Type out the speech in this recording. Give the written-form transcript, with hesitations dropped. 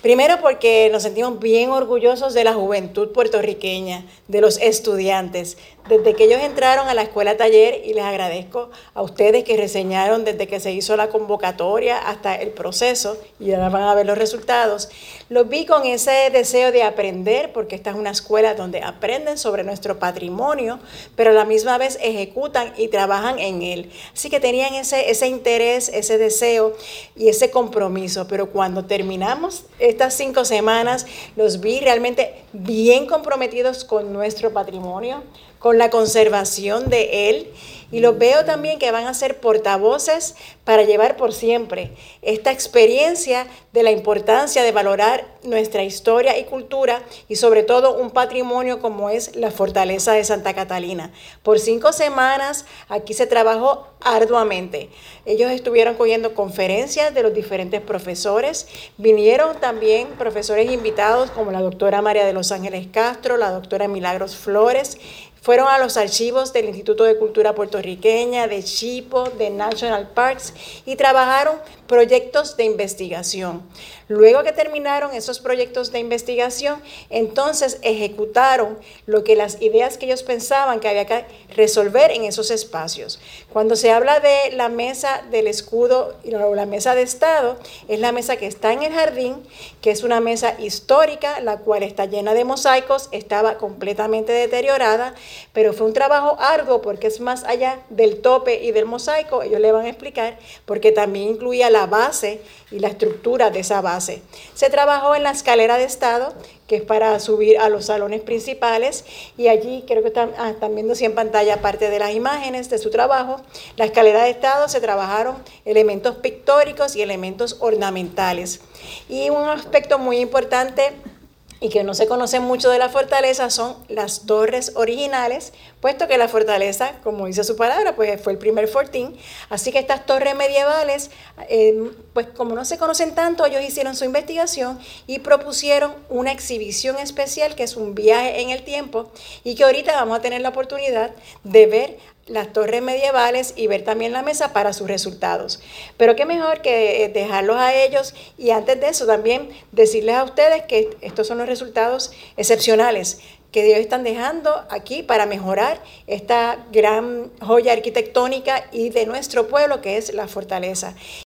Primero porque nos sentimos bien orgullosos de la juventud puertorriqueña, de los estudiantes. Desde que ellos entraron a la escuela taller, y les agradezco a ustedes que reseñaron desde que se hizo la convocatoria hasta el proceso, y ahora van a ver los resultados, los vi con ese deseo de aprender, porque esta es una escuela donde aprenden sobre nuestro patrimonio, pero a la misma vez ejecutan y trabajan en él. Así que tenían ese interés, ese deseo y ese compromiso, pero cuando terminamos estas 5 semanas, los vi realmente bien comprometidos con nuestro patrimonio, con la conservación de él, y los veo también que van a ser portavoces para llevar por siempre esta experiencia de la importancia de valorar nuestra historia y cultura, y sobre todo un patrimonio como es la Fortaleza de Santa Catalina. Por 5 semanas aquí se trabajó arduamente. Ellos estuvieron cogiendo conferencias de los diferentes profesores, vinieron también profesores invitados como la doctora María de los Ángeles Castro, la doctora Milagros Flores. Fueron a los archivos del Instituto de Cultura Puertorriqueña, de Chipo, de National Parks, y trabajaron proyectos de investigación. Luego que terminaron esos proyectos de investigación, entonces ejecutaron lo que las ideas que ellos pensaban que había que resolver en esos espacios. Cuando se habla de la mesa del escudo o la mesa de Estado, es la mesa que está en el jardín, que es una mesa histórica, la cual está llena de mosaicos, estaba completamente deteriorada, pero fue un trabajo arduo porque es más allá del tope y del mosaico, ellos le van a explicar, porque también incluía la base y la estructura de esa base. Se trabajó en la escalera de Estado, que es para subir a los salones principales, y allí creo que están viendo en pantalla parte de las imágenes de su trabajo. La escalera de Estado se trabajaron elementos pictóricos y elementos ornamentales. Y un aspecto muy importante y que no se conoce mucho de la fortaleza son las torres originales, puesto que la fortaleza, como dice su palabra, pues fue el primer fortín. Así que estas torres medievales, pues como no se conocen tanto, ellos hicieron su investigación y propusieron una exhibición especial, que es un viaje en el tiempo, y que ahorita vamos a tener la oportunidad de ver las torres medievales y ver también la mesa para sus resultados. Pero qué mejor que dejarlos a ellos, y antes de eso también decirles a ustedes que estos son los resultados excepcionales que ellos están dejando aquí para mejorar esta gran joya arquitectónica y de nuestro pueblo, que es la fortaleza.